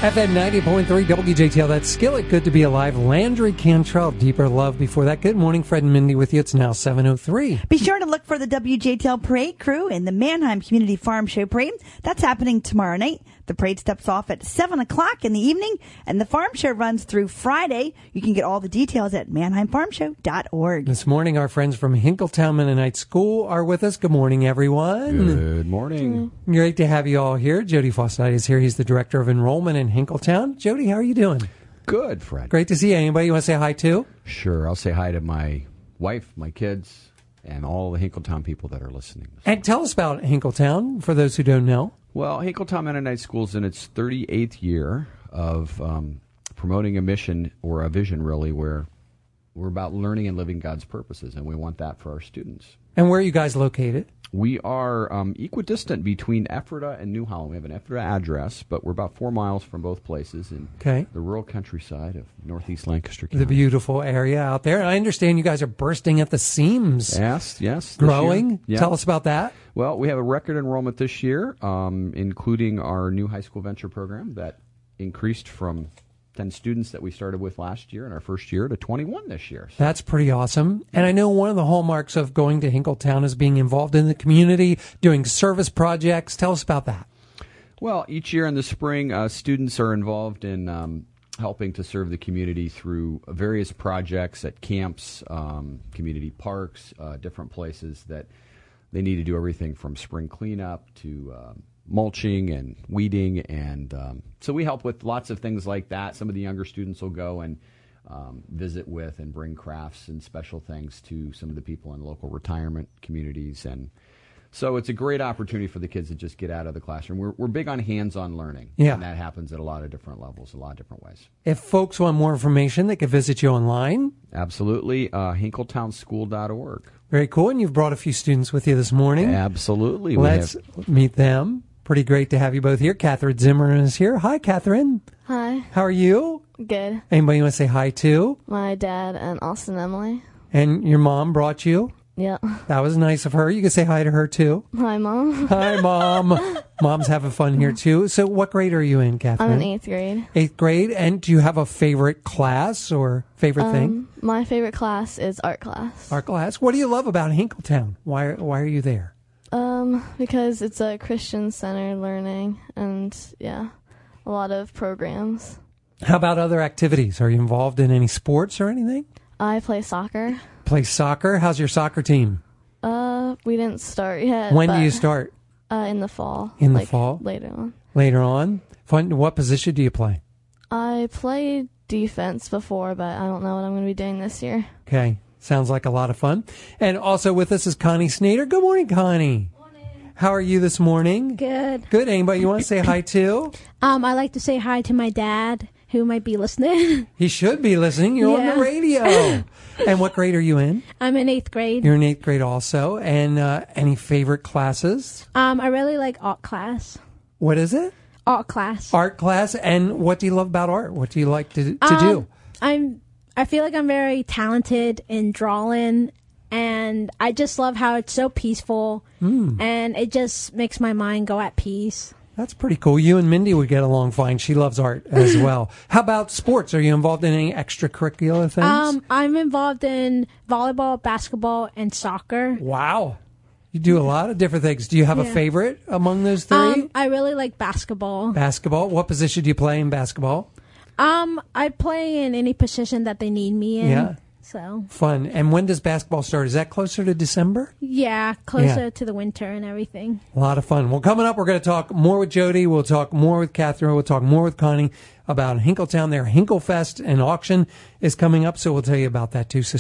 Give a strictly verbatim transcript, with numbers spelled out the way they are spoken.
F M ninety point three W J T L, that's Skillet, Good to Be Alive. Landry Cantrell, Deeper Love. Before that, good morning, Fred and Mindy with you. It's now seven oh three. Be sure to look for the W J T L Parade Crew in the Manheim Community Farm Show Parade. That's happening tomorrow night. The parade steps off at seven o'clock in the evening, and the farm show runs through Friday. You can get all the details at manheim farm show dot org. This morning, our friends from Hinkletown Mennonite School are with us. Good morning, everyone. Good morning. Great to have you all here. Jody Fossite is here. He's the Director of Enrollment in Hinkletown. Jody, how are you doing? Good, Fred. Great to see you. Anybody you want to say hi to? Sure. I'll say hi to my wife, my kids, and all the Hinkletown people that are listening. And tell us about Hinkletown, for those who don't know. Well, Hinkletown Mennonite School is in its thirty-eighth year of um, promoting a mission, or a vision, really, where we're about learning and living God's purposes, and we want that for our students. And where are you guys located? We are um, equidistant between Ephrata and New Holland. We have an Ephrata address, but we're about four miles from both places in okay. the rural countryside of northeast Lancaster County. The beautiful area out there. I understand you guys are bursting at the seams. Yes, yes. Growing. Yeah. Tell us about that. Well, we have a record enrollment this year, um, including our new high school venture program that increased from ten students that we started with last year in our first year to twenty-one this year. So. That's pretty awesome. And I know one of the hallmarks of going to Hinkletown is being involved in the community, doing service projects. Tell us about that. Well, each year in the spring, uh, students are involved in um, helping to serve the community through various projects at camps, um, community parks, uh, different places that they need to do everything from spring cleanup to um, mulching and weeding, and um, so we help with lots of things like that. Some of the younger students will go and um, visit with and bring crafts and special things to some of the people in local retirement communities, and so it's a great opportunity for the kids to just get out of the classroom. We're, we're big on hands-on learning, yeah. and that happens at a lot of different levels, a lot of different ways. If folks want more information, they can visit you online. Absolutely, uh, hinkletown school dot org. Very cool, and you've brought a few students with you this morning. Absolutely. Let's have... meet them. Pretty great to have you both here. Catherine Zimmerman is here. Hi, Catherine. Hi. How are you? Good. Anybody you want to say hi to? My dad and Austin Emily. And your mom brought you? Yeah. That was nice of her. You can say hi to her, too. Hi, Mom. Hi, Mom. Mom's having fun here, too. So what grade are you in, Catherine? I'm in eighth grade. Eighth grade. And do you have a favorite class or favorite um, thing? My favorite class is art class. Art class. What do you love about Hinkletown? Why, why are you there? Um, because it's a Christian-centered learning and, yeah, a lot of programs. How about other activities? Are you involved in any sports or anything? I play soccer. Play soccer? How's your soccer team? Uh, we didn't start yet. When do you start? Uh, in the fall. In the like, fall? Later on. Later on? Fun. What position do you play? I played defense before, but I don't know what I'm going to be doing this year. Okay. Sounds like a lot of fun. And also with us is Connie Snader. Good morning, Connie. Morning. How are you this morning? Good. Good. Anybody you want to say hi to? Um, I like to say hi to my dad, who might be listening. He should be listening. You're yeah. on the radio. And what grade are you in? I'm in eighth grade. You're in eighth grade also. And uh, any favorite classes? Um, I really like art class. What is it? Art class. Art class. And what do you love about art? What do you like to, to um, do? I'm. I feel like I'm very talented in drawing, and I just love how it's so peaceful, mm. and it just makes my mind go at peace. That's pretty cool. You and Mindy would get along fine. She loves art as well. How about sports? Are you involved in any extracurricular things? Um, I'm involved in volleyball, basketball, and soccer. Wow. You do a lot of different things. Do you have yeah. a favorite among those three? Um, I really like basketball. Basketball? What position do you play in basketball? Um, I play in any position that they need me in. Yeah. So fun. And when does basketball start? Is that closer to December? Yeah, closer yeah. to the winter and everything. A lot of fun. Well, coming up, we're going to talk more with Jody. We'll talk more with Catherine. We'll talk more with Connie about Hinkletown. Their Hinklefest and auction is coming up, so we'll tell you about that too. So